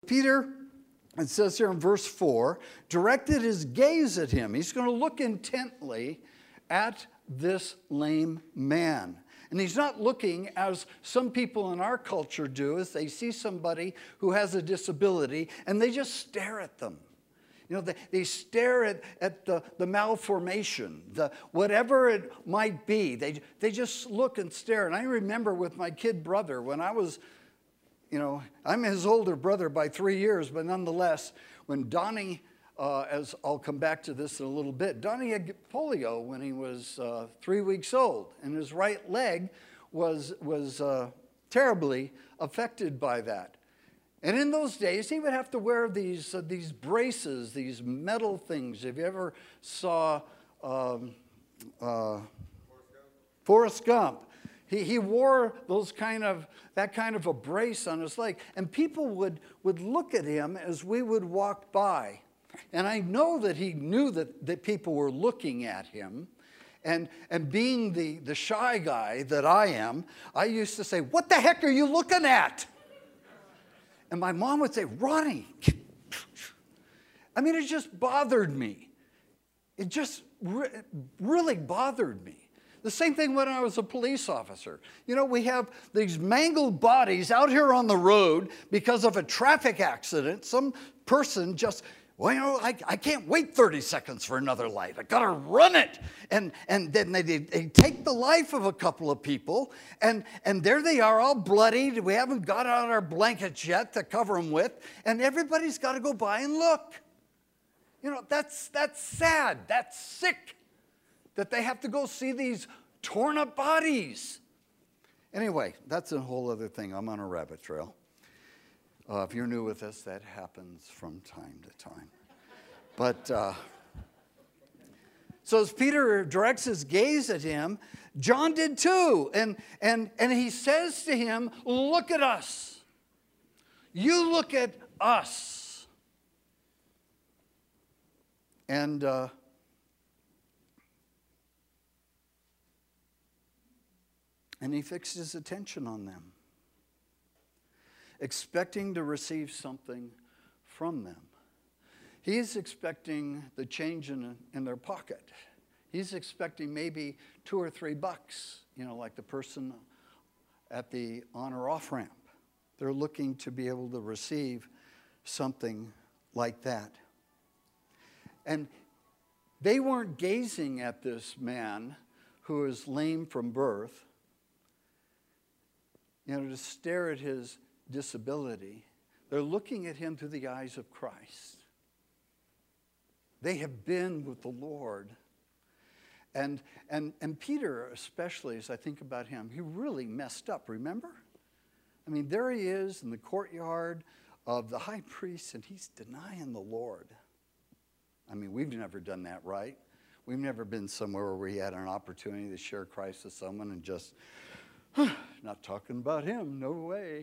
Peter, it says here in verse 4, directed his gaze at him. He's going to look intently at this lame man. And he's not looking as some people in our culture do, as they see somebody who has a disability and they just stare at them. You know, they stare at the malformation, whatever it might be. They just look and stare. And I remember with my kid brother, when I was, I'm his older brother by 3 years, but nonetheless, when Donnie, as I'll come back to this in a little bit, Donnie had polio when he was 3 weeks old, and his right leg was terribly affected by that. And in those days, he would have to wear these braces, these metal things. If you ever saw Forrest Gump, he wore that kind of a brace on his leg. And people would look at him as we would walk by. And I know that he knew that people were looking at him. And being the shy guy that I am, I used to say, "What the heck are you looking at?" And my mom would say, "Ronnie." I mean, it just bothered me. It just really bothered me. The same thing when I was a police officer. You know, we have these mangled bodies out here on the road because of a traffic accident. Some person just, I can't wait 30 seconds for another light. I got to run it. And then they take the life of a couple of people, and there they are all bloodied. We haven't got out our blankets yet to cover them with, and everybody's got to go by and look. You know, that's sad. That's sick that they have to go see these torn up bodies. Anyway, that's a whole other thing. I'm on a rabbit trail. If you're new with us, that happens from time to time. But so as Peter directs his gaze at him, John did too. And he says to him, "Look at us. You look at us." And he fixed his attention on them, expecting to receive something from them. He's expecting the change in their pocket. He's expecting maybe $2 or $3, like the person at the on or off ramp. They're looking to be able to receive something like that. And they weren't gazing at this man who is lame from birth, to stare at his disability. They're looking at him through the eyes of Christ. They have been with the Lord. And Peter, especially, as I think about him, he really messed up, remember? I mean, there he is in the courtyard of the high priest, and he's denying the Lord. I mean, we've never done that, right? We've never been somewhere where we had an opportunity to share Christ with someone and just, not talking about him, no way.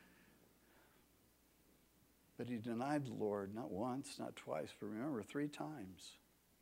But he denied the Lord not once, not twice, but remember, 3 times.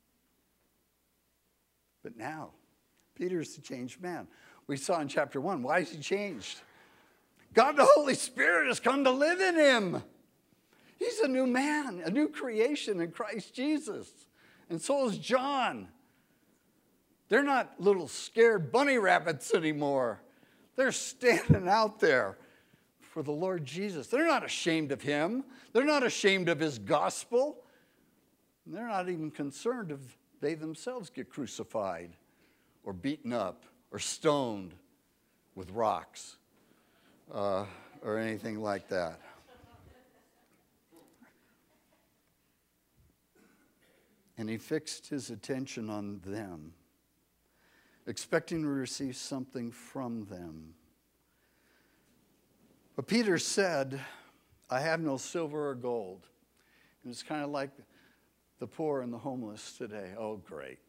But now, Peter's the changed man. We saw in chapter 1, why is he changed? God the Holy Spirit has come to live in him. He's a new man, a new creation in Christ Jesus. And so is John. They're not little scared bunny rabbits anymore. They're standing out there for the Lord Jesus. They're not ashamed of him. They're not ashamed of his gospel. And they're not even concerned if they themselves get crucified or beaten up or stoned with rocks or anything like that. And he fixed his attention on them, expecting to receive something from them. But Peter said, "I have no silver or gold." And it's kind of like the poor and the homeless today. Oh, great,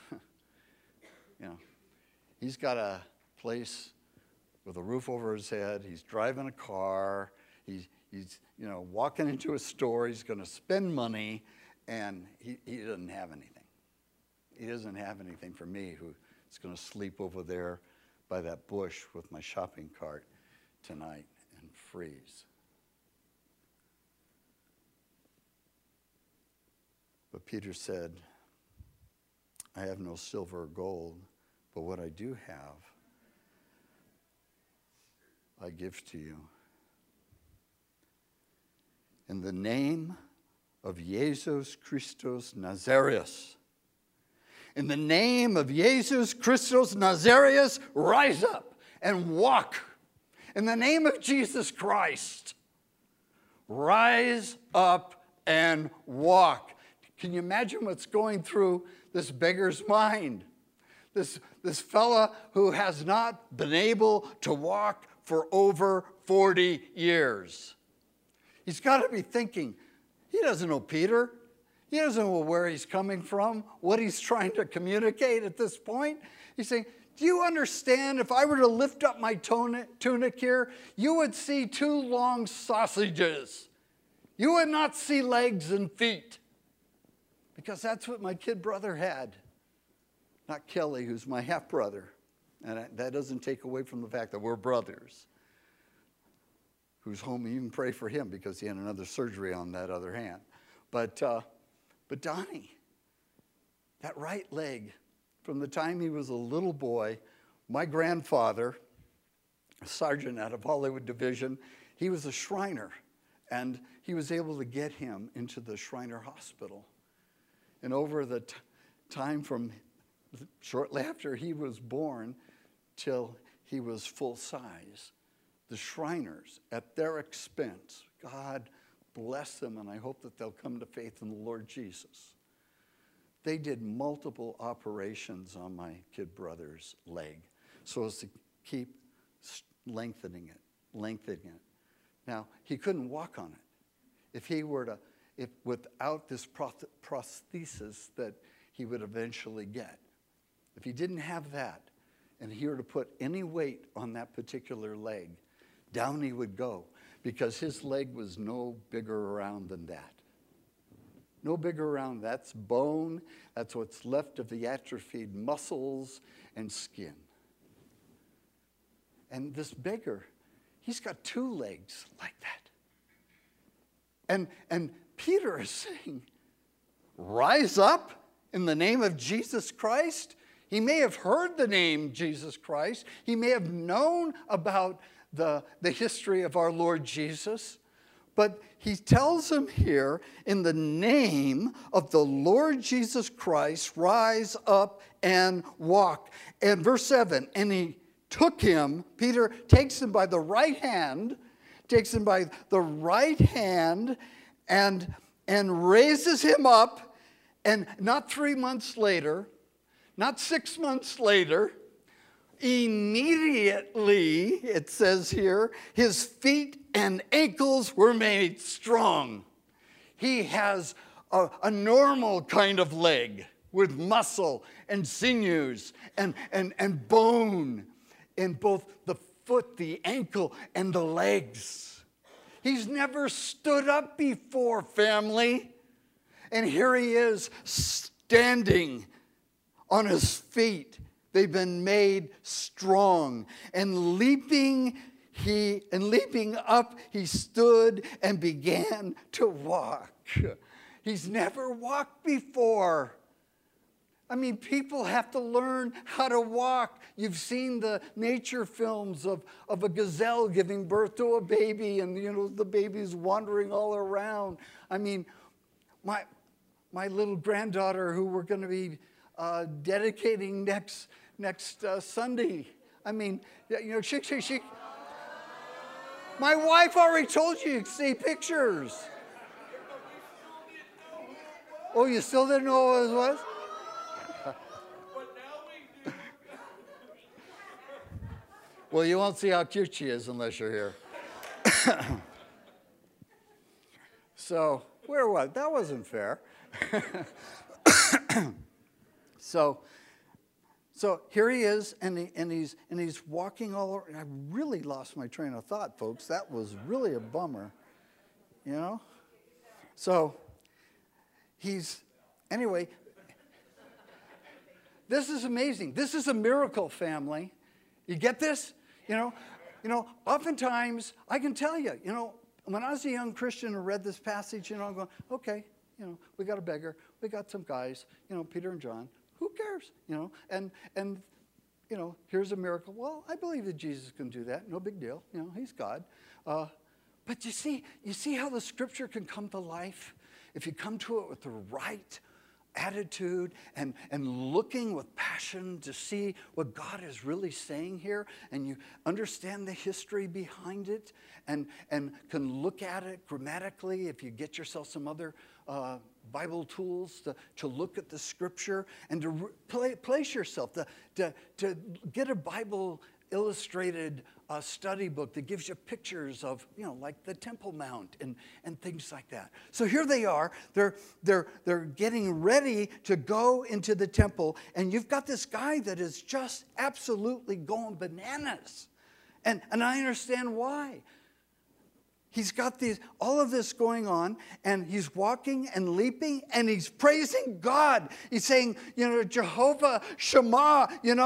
He's got a place with a roof over his head. He's driving a car. He's walking into a store. He's going to spend money, and he doesn't have anything. He doesn't have anything for me, who is going to sleep over there by that bush with my shopping cart tonight and freeze. But Peter said, I have no silver or gold, but what I do have, I give to you. In the name of Jesus Christos Nazarius, in the name of Jesus Christos Nazarius, rise up and walk. In the name of Jesus Christ, rise up and walk. Can you imagine what's going through this beggar's mind? This fella who has not been able to walk for over 40 years. He's got to be thinking, he doesn't know Peter. He doesn't know where he's coming from, what he's trying to communicate at this point. He's saying, do you understand if I were to lift up my tunic here, you would see two long sausages. You would not see legs and feet. Because that's what my kid brother had. Not Kelly, who's my half-brother. And that doesn't take away from the fact that we're brothers. Who's home, even pray for him because he had another surgery on that other hand. But Donnie, that right leg, from the time he was a little boy, my grandfather, a sergeant out of Hollywood Division, he was a Shriner. And he was able to get him into the Shriner Hospital. And over the time from shortly after he was born till he was full size, the Shriners, at their expense, God bless them, and I hope that they'll come to faith in the Lord Jesus. They did multiple operations on my kid brother's leg so as to keep lengthening it. Now, he couldn't walk on it. If without this prosthesis that he would eventually get. If he didn't have that, and he were to put any weight on that particular leg, down he would go, because his leg was no bigger around than that. No bigger around. That's bone. That's what's left of the atrophied muscles and skin. And this beggar, he's got two legs like that. And Peter is saying, rise up in the name of Jesus Christ. He may have heard the name Jesus Christ. He may have known about the history of our Lord Jesus. But he tells him here, in the name of the Lord Jesus Christ, rise up and walk. And verse 7, and he took him, Peter takes him by the right hand, and raises him up. And not 3 months later, not 6 months later, immediately, it says here, his feet and ankles were made strong. He has a normal kind of leg with muscle and sinews and bone in both the foot, the ankle, and the legs. He's never stood up before, family. And here he is standing on his feet. They've been made strong. And leaping up, he stood and began to walk. He's never walked before. I mean, people have to learn how to walk. You've seen the nature films of a gazelle giving birth to a baby, and the baby's wandering all around. I mean, my little granddaughter, who we're going to be dedicating next Sunday. I mean, she. My wife already told you to see pictures. Oh, you still didn't know what it was? Well, you won't see how cute she is unless you're here. So, where was that? Wasn't fair. So here he is, and he's walking all over. And I really lost my train of thought, folks. That was really a bummer, So anyway. This is amazing. This is a miracle, family. You get this? Oftentimes I can tell you, when I was a young Christian and read this passage, I'm going, okay, we got a beggar, we got some guys, Peter and John. Who cares? And here's a miracle. Well, I believe that Jesus can do that. No big deal. He's God. But you see how the scripture can come to life if you come to it with the right attitude and looking with passion to see what God is really saying here, and you understand the history behind it and can look at it grammatically if you get yourself some other Bible tools to look at the scripture and to place yourself, to get a Bible illustrated study book that gives you pictures of, like the Temple Mount and things like that. So here they are. They're getting ready to go into the temple, and you've got this guy that is just absolutely going bananas. And I understand why. He's got all of this going on, and he's walking and leaping, and he's praising God. He's saying, Jehovah Shammah,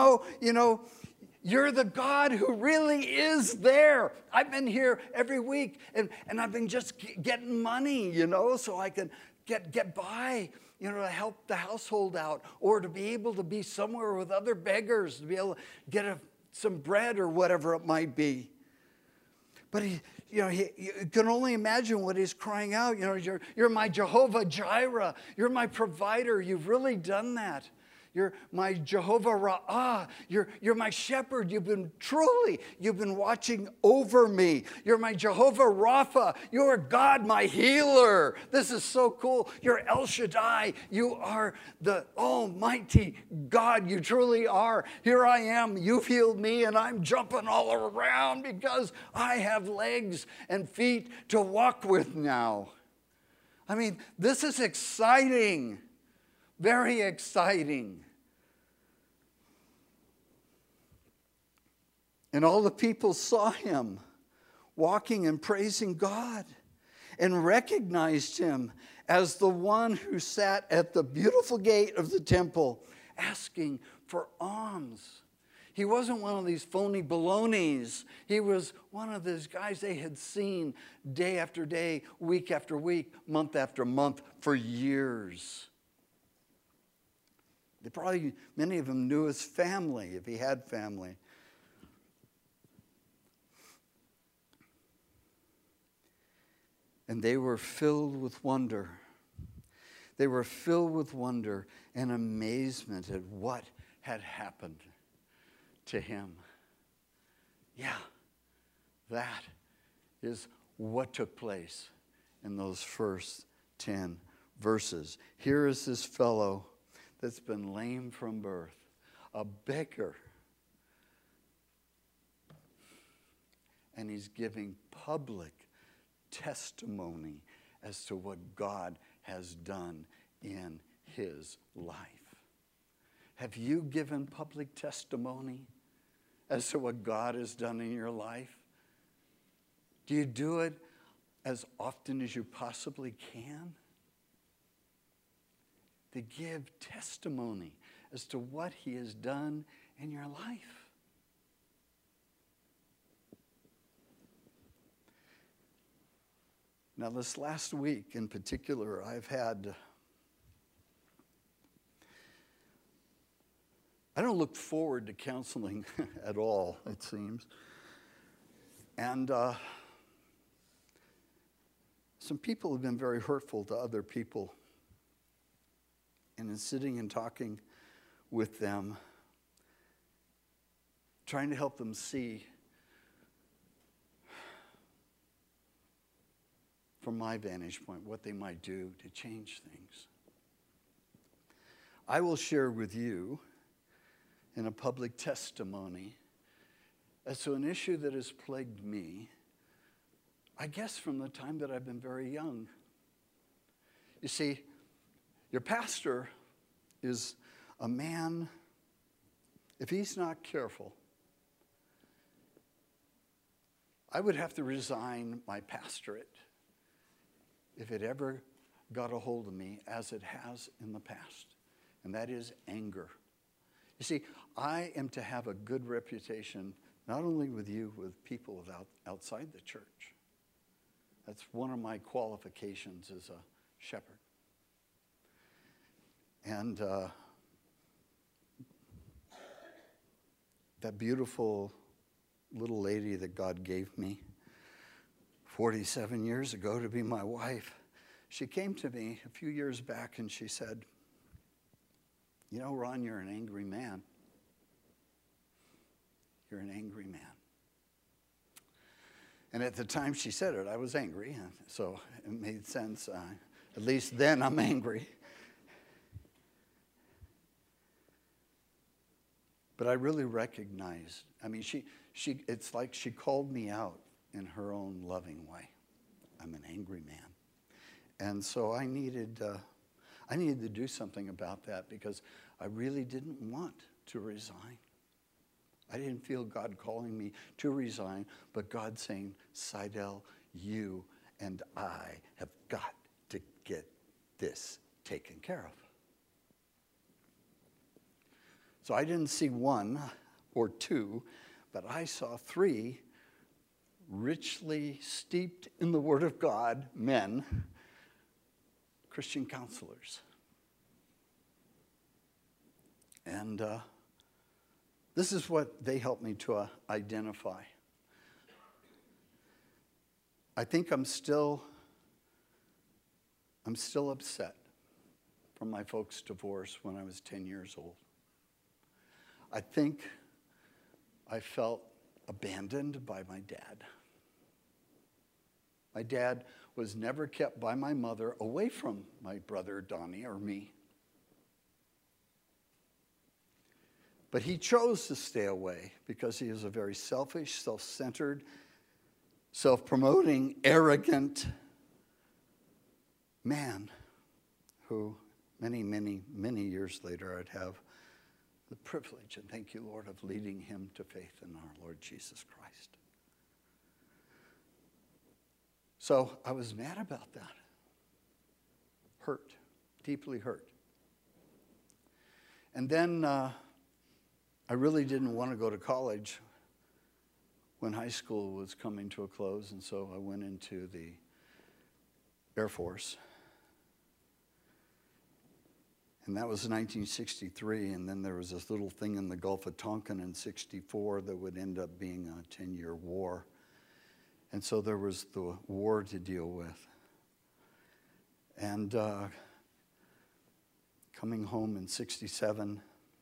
you're the God who really is there. I've been here every week, and I've been just getting money, so I can get by, to help the household out, or to be able to be somewhere with other beggars, to be able to get some bread or whatever it might be. But you can only imagine what he's crying out. You're my Jehovah Jireh. You're my provider. You've really done that. You're my Jehovah Ra'ah. You're my shepherd. You've been watching over me. You're my Jehovah Rapha. You're God, my healer. This is so cool. You're El Shaddai. You are the almighty God. You truly are. Here I am. You've healed me, and I'm jumping all around because I have legs and feet to walk with now. I mean, this is exciting. Very exciting. And all the people saw him walking and praising God and recognized him as the one who sat at the beautiful gate of the temple asking for alms. He wasn't one of these phony balonies. He was one of those guys they had seen day after day, week after week, month after month for years. Many of them knew his family, if he had family. And they were filled with wonder. They were filled with wonder and amazement at what had happened to him. Yeah, that is what took place in those first 10 verses. Here is this fellow that's been lame from birth, a beggar. And he's giving public testimony as to what God has done in his life. Have you given public testimony as to what God has done in your life? Do you do it as often as you possibly can? To give testimony as to what he has done in your life. Now, this last week in particular, I don't look forward to counseling at all, it seems. And some people have been very hurtful to other people. And in sitting and talking with them, trying to help them see from my vantage point what they might do to change things. I will share with you in a public testimony as to an issue that has plagued me, I guess from the time that I've been very young. You see, your pastor is a man, if he's not careful, I would have to resign my pastorate if it ever got a hold of me as it has in the past, and that is anger. You see, I am to have a good reputation, not only with you, with people outside the church. That's one of my qualifications as a shepherd. And that beautiful little lady that God gave me 47 years ago to be my wife, she came to me a few years back and she said, "You know, Ron, you're an angry man. You're an angry man." And at the time she said it, I was angry, so it made sense. At least then I'm angry. But I really recognized, it's like she called me out in her own loving way. I'm an angry man. And so I needed to do something about that because I really didn't want to resign. I didn't feel God calling me to resign, but God saying, "Seidel, you and I have got to get this taken care of." So I didn't see one or two, but I saw three richly steeped in the Word of God men, Christian counselors. And this is what they helped me to identify. I think I'm still upset from my folks' divorce when I was 10 years old. I think I felt abandoned by my dad. My dad was never kept by my mother away from my brother Donnie or me. But he chose to stay away because he is a very selfish, self-centered, self-promoting, arrogant man who many, many, many years later I'd have the privilege, and thank you, Lord, of leading him to faith in our Lord Jesus Christ. So I was mad about that. Hurt, deeply hurt. And then I really didn't want to go to college when high school was coming to a close, and so I went into the Air Force. And that was 1963, and then there was this little thing in the Gulf of Tonkin in 64 that would end up being a 10-year war. And so there was the war to deal with. And coming home in 67,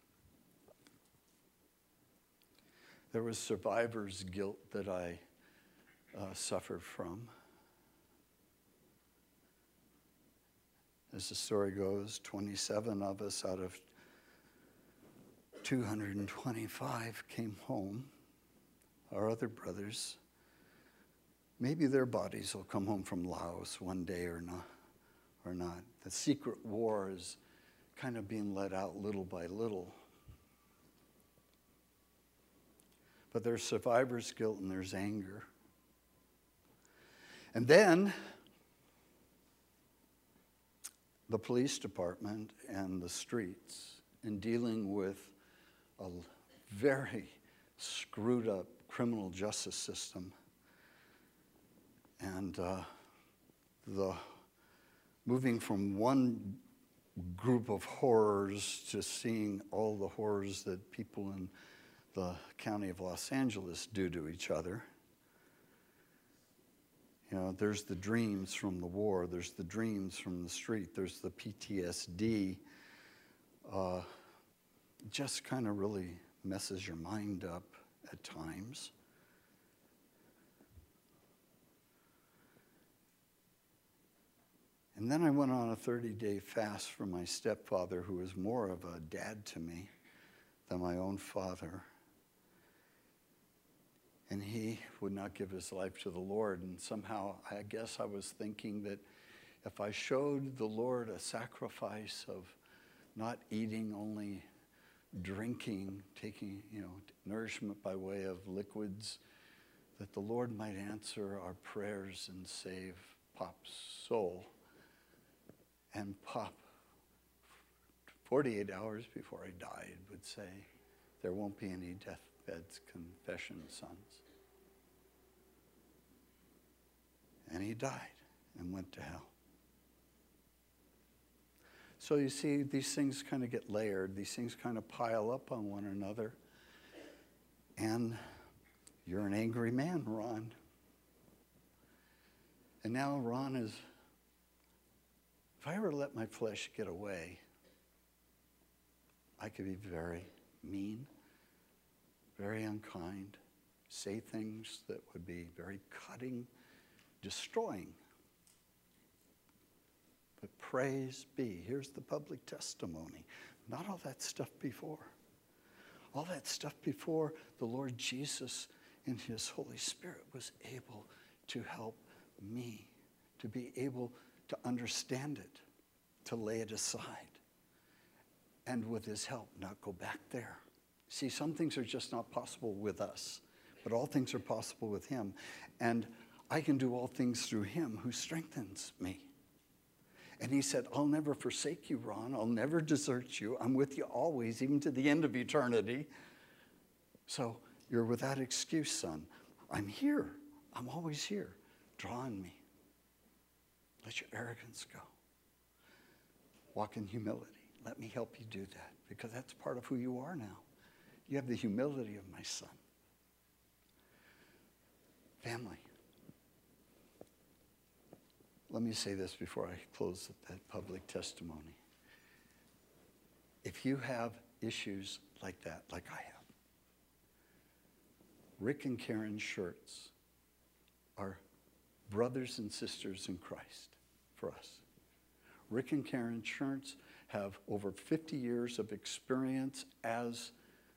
there was survivor's guilt that I suffered from. As the story goes, 27 of us out of 225 came home. Our other brothers, maybe their bodies will come home from Laos one day or not. The secret war is kind of being let out little by little. But there's survivor's guilt and there's anger. And then the police department and the streets in dealing with a very screwed up criminal justice system and the moving from one group of horrors to seeing all the horrors that people in the county of Los Angeles do to each other. You know, there's the dreams from the war, there's the dreams from the street, there's the PTSD. Just kind of really messes your mind up at times. And then I went on a 30-day fast from my stepfather, who was more of a dad to me than my own father. And he would not give his life to the Lord. And somehow, I guess I was thinking that if I showed the Lord a sacrifice of not eating, only drinking, taking, nourishment by way of liquids, that the Lord might answer our prayers and save Pop's soul. And Pop, 48 hours before I died, would say, "There won't be any deathbeds confession, sons." And he died and went to hell. So you see, these things kind of get layered. These things kind of pile up on one another. And you're an angry man, Ron. And now Ron is, if I ever let my flesh get away, I could be very mean, very unkind, say things that would be very cutting, destroying. But praise be, here's the public testimony. Not all that stuff before. All that stuff before, the Lord Jesus in his Holy Spirit was able to help me, to be able to understand it, to lay it aside, and with his help not go back there. See, some things are just not possible with us, but all things are possible with him. And I can do all things through him who strengthens me. And he said, I'll never forsake you, Ron. I'll never desert you. I'm with you always, even to the end of eternity. So you're without excuse, son. I'm here. I'm always here. Draw on me. Let your arrogance go. Walk in humility. Let me help you do that, because that's part of who you are now. You have the humility of my son. Family. Let me say this before I close that public testimony. If you have issues like that, like I have, Rick and Karen Schertz are brothers and sisters in Christ for us. Rick and Karen Schertz have over 50 years of experience as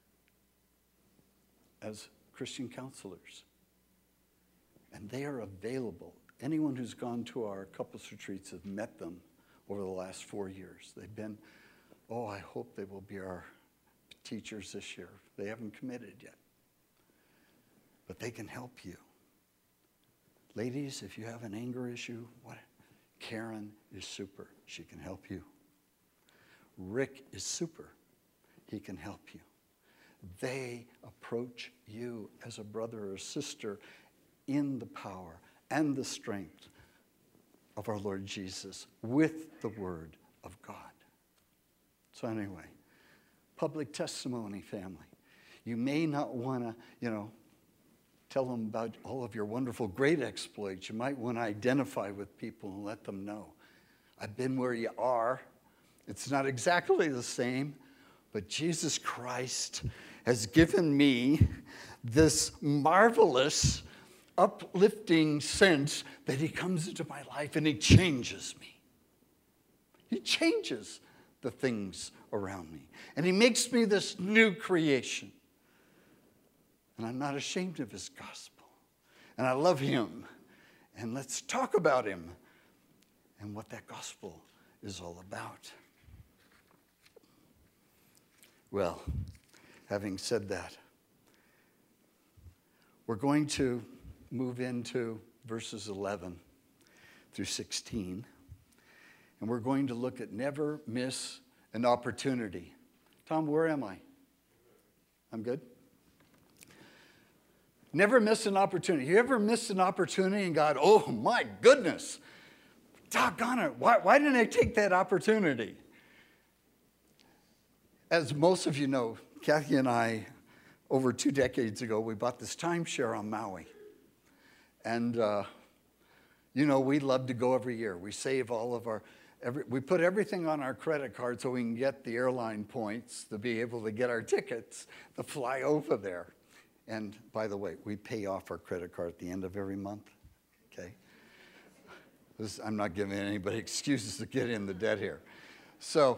Christian counselors. And they are available. Anyone who's gone to our couples retreats has met them over the last 4 years. They've been, I hope they will be our teachers this year. They haven't committed yet. But they can help you. Ladies, if you have an anger issue, Karen is super. She can help you. Rick is super. He can help you. They approach you as a brother or sister in the power and the strength of our Lord Jesus with the Word of God. So anyway, public testimony, family. You may not want to, tell them about all of your wonderful, great exploits. You might want to identify with people and let them know. I've been where you are. It's not exactly the same, but Jesus Christ has given me this marvelous, uplifting sense that he comes into my life and he changes me. He changes the things around me. And he makes me this new creation. And I'm not ashamed of his gospel. And I love him. And let's talk about him and what that gospel is all about. Well, having said that, we're going to move into verses 11 through 16. And we're going to look at never miss an opportunity. Tom, where am I? I'm good? Never miss an opportunity. You ever missed an opportunity and God, oh my goodness, doggone it, why didn't I take that opportunity? As most of you know, Kathy and I, over 2 decades ago, we bought this timeshare on Maui. And, we love to go every year. We save all of we put everything on our credit card so we can get the airline points to be able to get our tickets to fly over there. And by the way, we pay off our credit card at the end of every month, okay? I'm not giving anybody excuses to get in the debt here. So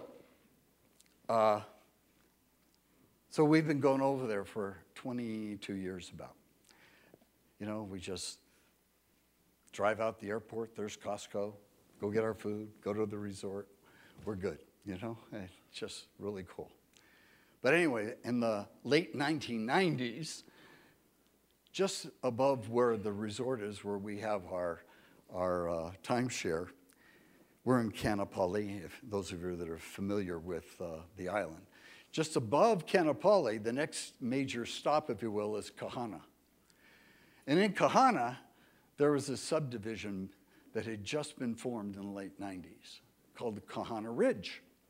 we've been going over there for 22 years about. We just drive out the airport, there's Costco, go get our food, go to the resort. We're good, It's just really cool. But anyway, in the late 1990s, just above where the resort is, where we have our timeshare, we're in Kaanapali, if those of you that are familiar with the island. Just above Kaanapali, the next major stop, if you will, is Kahana. And in Kahana, there was a subdivision that had just been formed in the late 90s called the Kahana Ridge.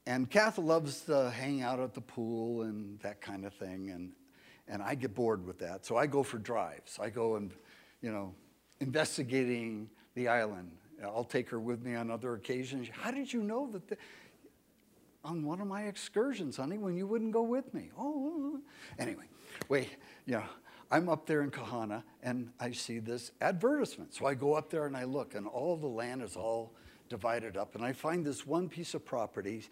And Kath loves to hang out at the pool and that kind of thing, and I get bored with that. So I go for drives. I go and, investigating the island. I'll take her with me on other occasions. How did you know that on one of my excursions, honey, when you wouldn't go with me? Oh, anyway, I'm up there in Kahana, and I see this advertisement. So I go up there and I look, and all the land is all divided up, and I find this one piece of property,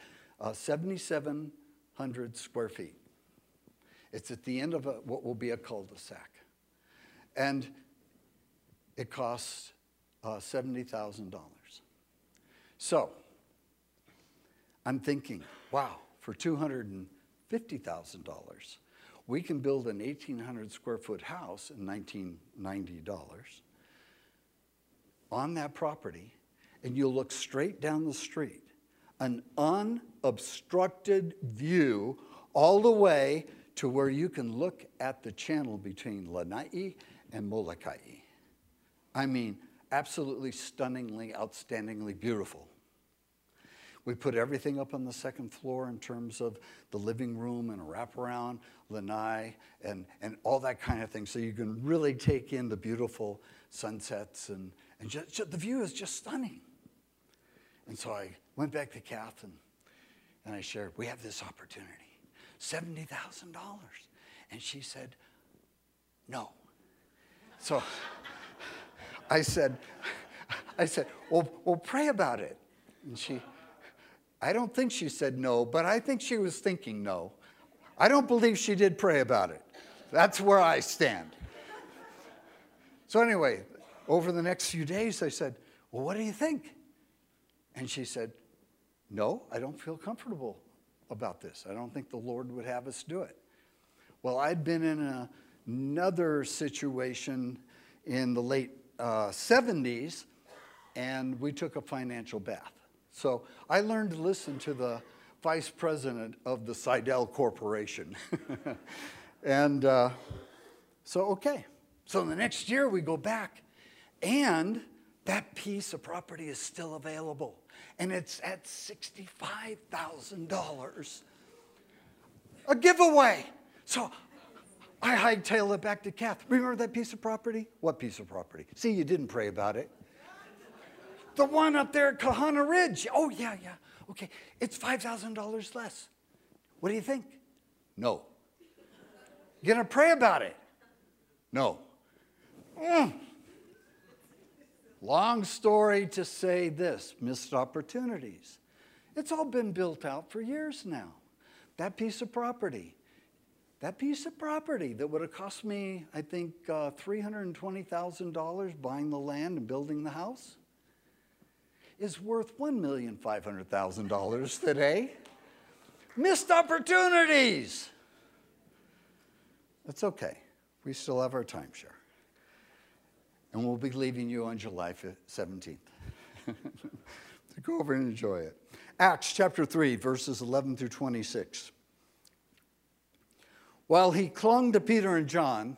7,700 square feet. It's at the end of what will be a cul-de-sac. And it costs $70,000. So I'm thinking, wow, for $250,000, we can build an 1,800 square foot house in $1990 on that property, and you'll look straight down the street, an unobstructed view all the way to where you can look at the channel between Lanai and Molokai. I mean, absolutely stunningly, outstandingly beautiful. We put everything up on the second floor in terms of the living room and a wraparound, lanai, and all that kind of thing, so you can really take in the beautiful sunsets, and the view is just stunning. And so I went back to Kath and I shared, we have this opportunity, $70,000. And she said, no. So I said, well, pray about it. And I don't think she said no, but I think she was thinking no. I don't believe she did pray about it. That's where I stand. So anyway, over the next few days, I said, well, what do you think? And she said, no, I don't feel comfortable about this. I don't think the Lord would have us do it. Well, I'd been in another situation in the late 70s, and we took a financial bath. So I learned to listen to the vice president of the Seidel Corporation. And so the next year we go back, and that piece of property is still available. And it's at $65,000. A giveaway. So I hightail it back to Kath. Remember that piece of property? What piece of property? See, you didn't pray about it. The one up there at Kahana Ridge. Oh, yeah. Okay, it's $5,000 less. What do you think? No. You gonna pray about it? No. Long story to say this, missed opportunities. It's all been built out for years now. That piece of property that would have cost me, I think, $320,000 buying the land and building the house is worth $1,500,000 today. Missed opportunities. That's okay. We still have our timeshare. And we'll be leaving you on July 17th to go over and enjoy it. Acts chapter 3, verses 11 through 26. While he clung to Peter and John,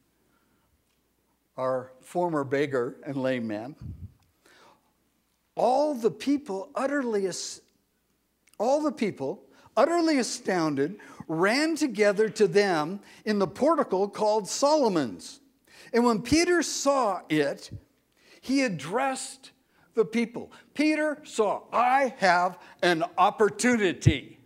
our former beggar and lame man, all the people, utterly astounded, ran together to them in the portico called Solomon's. And when Peter saw it, he addressed the people. Peter saw, I have an opportunity.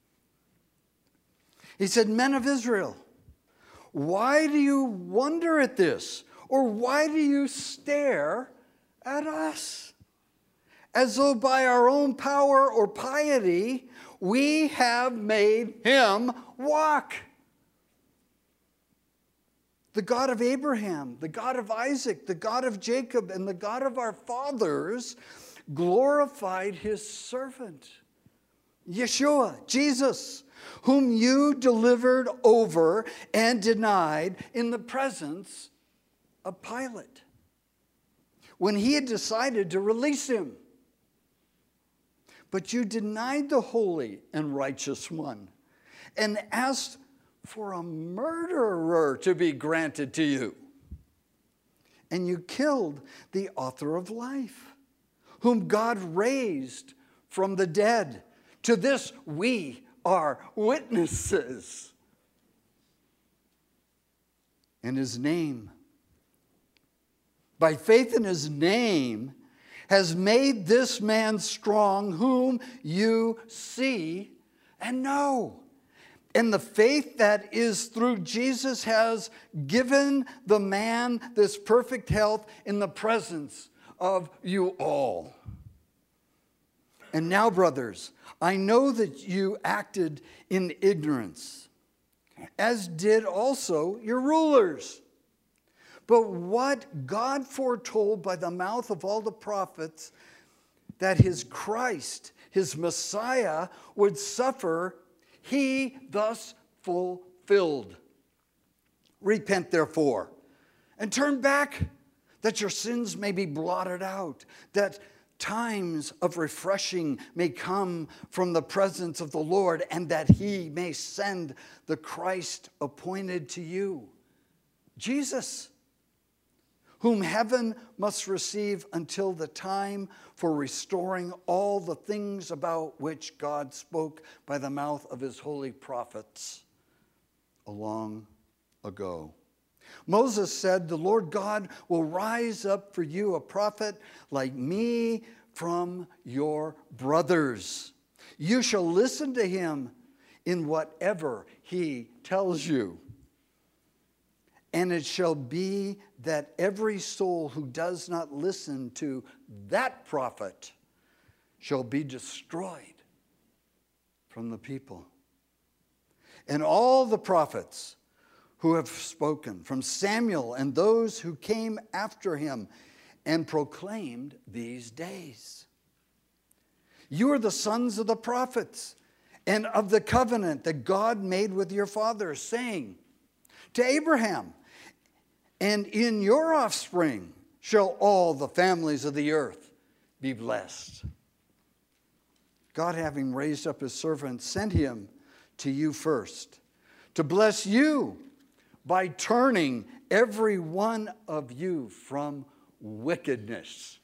He said, men of Israel, why do you wonder at this? Or why do you stare at us? As though by our own power or piety, we have made him walk. The God of Abraham, the God of Isaac, the God of Jacob, and the God of our fathers glorified his servant, Yeshua, Jesus, whom you delivered over and denied in the presence of Pilate, when he had decided to release him. But you denied the holy and righteous one and asked for a murderer to be granted to you. And you killed the author of life, whom God raised from the dead, To this we are witnesses. In his name, by faith in his name, has made this man strong whom you see and know. And the faith that is through Jesus has given the man this perfect health in the presence of you all. And now, brothers, I know that you acted in ignorance, as did also your rulers. But what God foretold by the mouth of all the prophets, that his Christ, his Messiah, would suffer, he thus fulfilled. Repent, therefore, and turn back, that your sins may be blotted out, that times of refreshing may come from the presence of the Lord, and that he may send the Christ appointed to you, Jesus, whom heaven must receive until the time for restoring all the things about which God spoke by the mouth of his holy prophets long ago. Moses said, the Lord God will rise up for you a prophet like me from your brothers. You shall listen to him in whatever he tells you. And it shall be that every soul who does not listen to that prophet shall be destroyed from the people. And all the prophets who have spoken, from Samuel and those who came after him, and proclaimed these days. You are the sons of the prophets and of the covenant that God made with your fathers, saying to Abraham, and in your offspring shall all the families of the earth be blessed. God, having raised up his servant, sent him to you first, to bless you by turning every one of you from wickedness.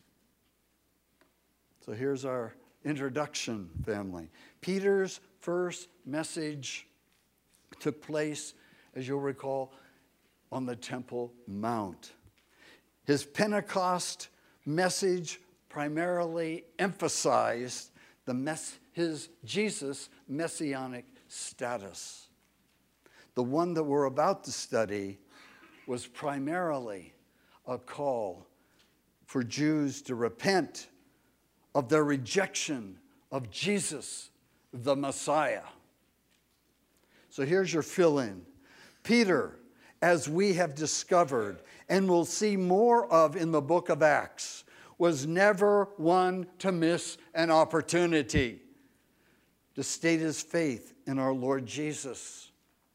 So here's our introduction, family. Peter's first message took place, as you'll recall, on the Temple Mount. His Pentecost message primarily emphasized his Jesus' messianic status. The one that we're about to study was primarily a call for Jews to repent of their rejection of Jesus, the Messiah. So here's your fill-in. Peter, as we have discovered and will see more of in the book of Acts, was never one to miss an opportunity to state his faith in our Lord Jesus.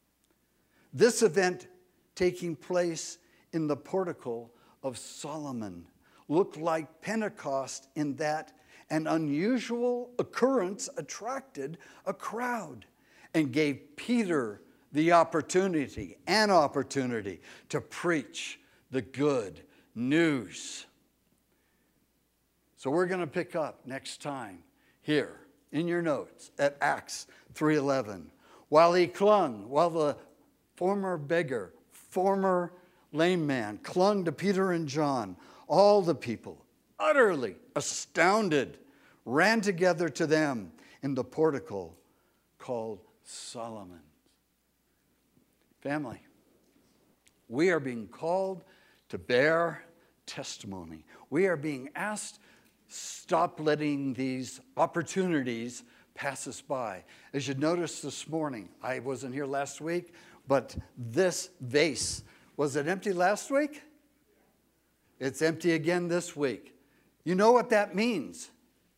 This event taking place in the portico of Solomon looked like Pentecost in that an unusual occurrence attracted a crowd and gave Peter the opportunity to preach the good news. So we're going to pick up next time here in your notes at Acts 3:11. While the former beggar, former lame man clung to Peter and John, all the people, utterly astounded, ran together to them in the portico called Solomon. Family, we are being called to bear testimony. We are being asked, stop letting these opportunities pass us by. As you noticed this morning, I wasn't here last week, but this vase, was it empty last week? It's empty again this week. You know what that means?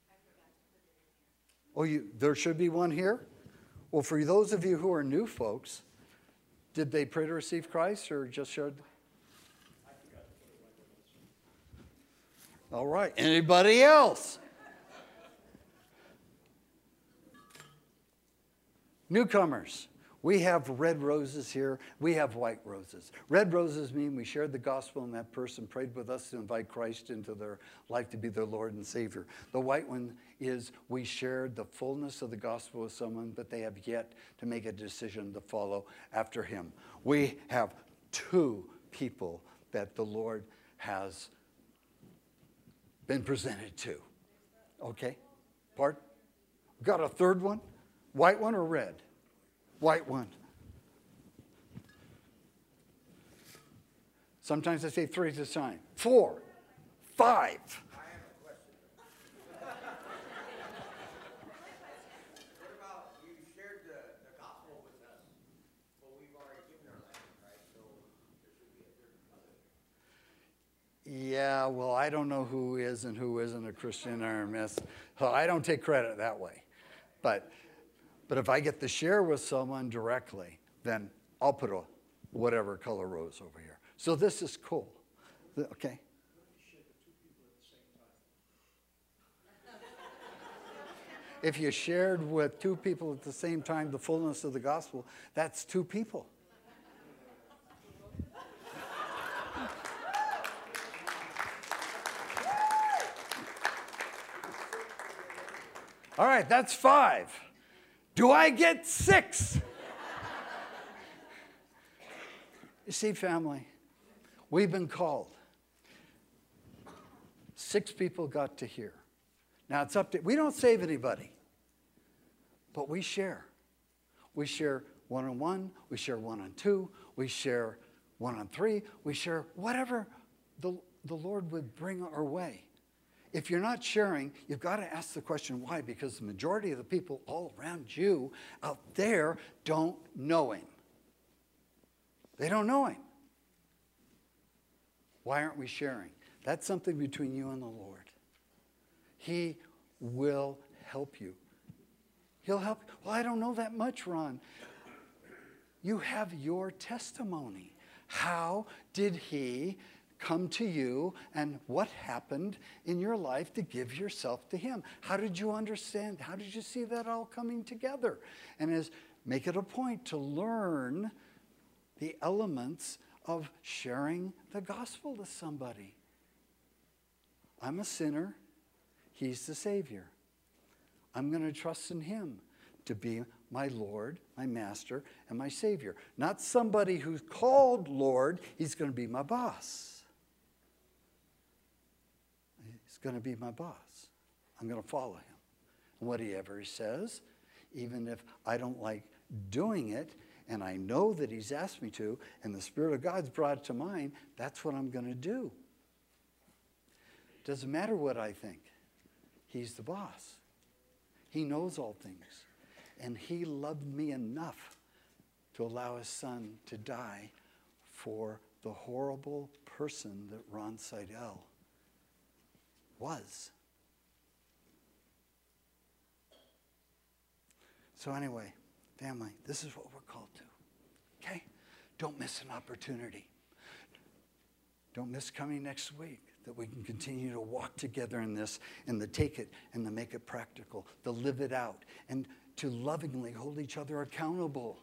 Oh, there should be one here? Well, for those of you who are new folks, did they pray to receive Christ or just showed? All right. Anybody else? Newcomers, We have red roses here. We have white roses. Red roses mean we shared the gospel and that person prayed with us to invite Christ into their life to be their Lord and Savior. The white one is we shared the fullness of the gospel with someone, but they have yet to make a decision to follow after him. We have two people that the Lord has been presented to. Okay? Pardon? Got a third one? White one or red? White one. Sometimes I say 3 at a time. 4, 5. I have a question. What about you shared the gospel with us? Well, we've already given our life, right? So there should be a third. Yeah, well, I don't know who is and who isn't a Christian RMS, so I don't take credit that way. But if I get to share with someone directly, then I'll put a whatever color rose over here. So this is cool. Okay? If you shared with 2 people at the same time the fullness of the gospel, that's 2 people. All right, that's 5. Do I get 6? You see, family, we've been called. 6 people got to hear. Now it's up to, we don't save anybody, but we share. We share 1-on-1, we share 1-on-2, we share 1-on-3, we share whatever the Lord would bring our way. If you're not sharing, you've got to ask the question, why? Because the majority of the people all around you out there don't know him. They don't know him. Why aren't we sharing? That's something between you and the Lord. He will help you. He'll help. Well, I don't know that much, Ron. You have your testimony. How did he come to you, and what happened in your life to give yourself to him? How did you understand? How did you see that all coming together? And make it a point to learn the elements of sharing the gospel to somebody. I'm a sinner. He's the Savior. I'm going to trust in him to be my Lord, my Master, and my Savior. Not somebody who's called Lord. He's going to be my boss. He's going to be my boss. I'm going to follow him. And whatever he says, even if I don't like doing it, and I know that he's asked me to, and the Spirit of God's brought it to mind, that's what I'm going to do. Doesn't matter what I think. He's the boss. He knows all things. And he loved me enough to allow his son to die for the horrible person that Ron Seidel was. So anyway, family, this is what we're called to. Okay? Don't miss an opportunity. Don't miss coming next week, that we can continue to walk together in this and to take it and to make it practical, to live it out, and to lovingly hold each other accountable.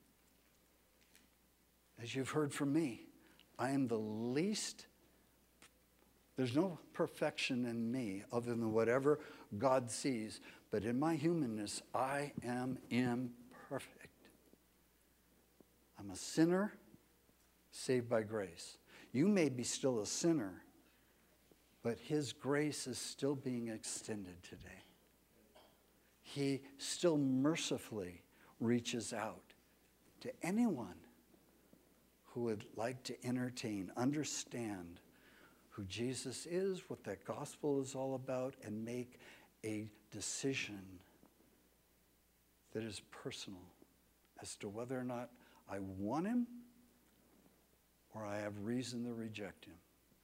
As you've heard from me, I am the least, there's no perfection in me other than whatever God sees, but in my humanness, I am imperfect. I'm a sinner saved by grace. You may be still a sinner, but his grace is still being extended today. He still mercifully reaches out to anyone who would like to entertain, understand who Jesus is, what that gospel is all about, and make a decision that is personal as to whether or not I want him or I have reason to reject him.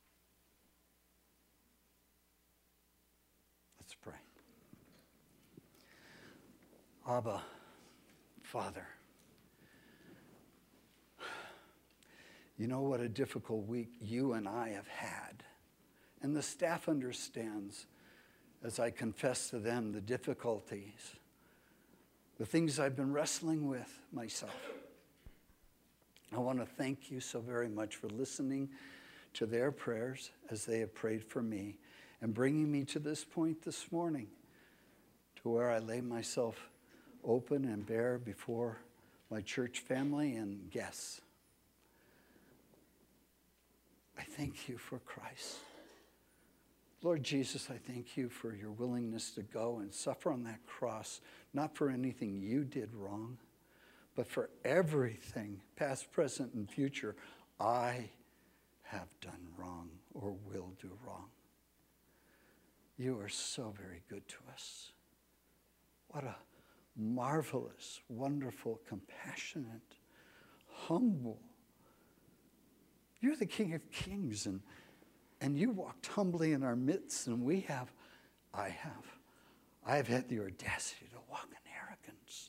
Let's pray. Abba, Father, you know what a difficult week you and I have had. And the staff understands, as I confess to them, the difficulties the things I've been wrestling with myself. I want to thank you so very much for listening to their prayers as they have prayed for me and bringing me to this point this morning to where I lay myself open and bare before my church family and guests. I thank you for Christ. Lord Jesus, I thank you for your willingness to go and suffer on that cross, not for anything you did wrong, but for everything, past, present, and future, I have done wrong or will do wrong. You are so very good to us. What a marvelous, wonderful, compassionate, humble. You're the King of Kings, and you walked humbly in our midst, and I have had the audacity to walk in arrogance.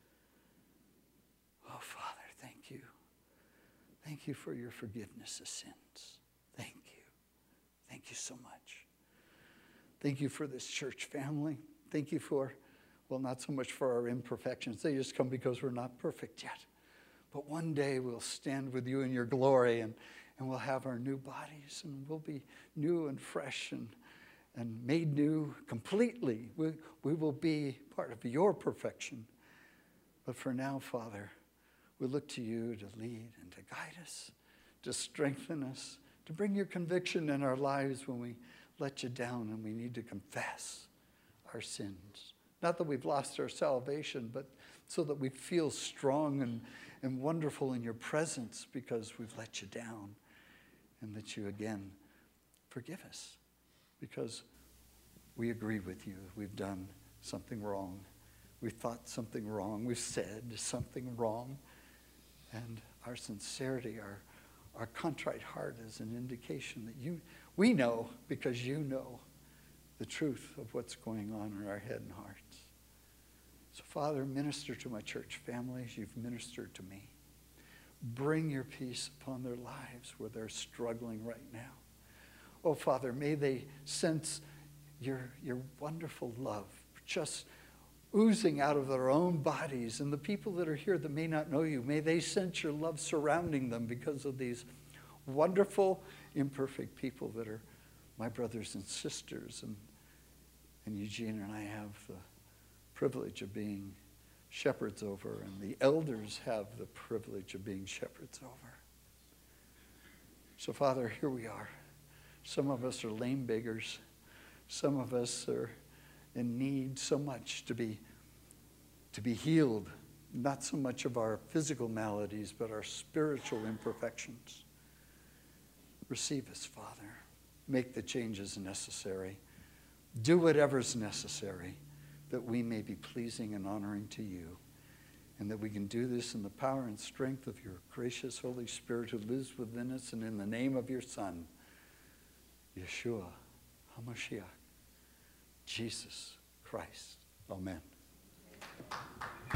Oh, Father, thank you. Thank you for your forgiveness of sins. Thank you. Thank you so much. Thank you for this church family. Thank you for, well, not so much for our imperfections. They just come because we're not perfect yet. But one day we'll stand with you in your glory, and we'll have our new bodies, and we'll be new and fresh and made new completely. We will be part of your perfection. But for now, Father, we look to you to lead and to guide us, to strengthen us, to bring your conviction in our lives when we let you down and we need to confess our sins. Not that we've lost our salvation, but so that we feel strong and wonderful in your presence because we've let you down, and that you again forgive us because we agree with you. We've done something wrong. We've thought something wrong. We've said something wrong. And our sincerity, our contrite heart is an indication that we know because you know the truth of what's going on in our head and hearts. So, Father, minister to my church families. You've ministered to me. Bring your peace upon their lives where they're struggling right now. Oh, Father, may they sense your wonderful love just oozing out of their own bodies. And the people that are here that may not know you, may they sense your love surrounding them because of these wonderful, imperfect people that are my brothers and sisters. And Eugene and I have the privilege of being shepherds over, and the elders have the privilege of being shepherds over. So, Father, here we are. Some of us are lame beggars. Some of us are in need so much to be healed, not so much of our physical maladies, but our spiritual imperfections. Receive us, Father. Make the changes necessary. Do whatever's necessary that we may be pleasing and honoring to you, and that we can do this in the power and strength of your gracious Holy Spirit who lives within us, and in the name of your Son, Yeshua HaMashiach, Jesus Christ. Amen.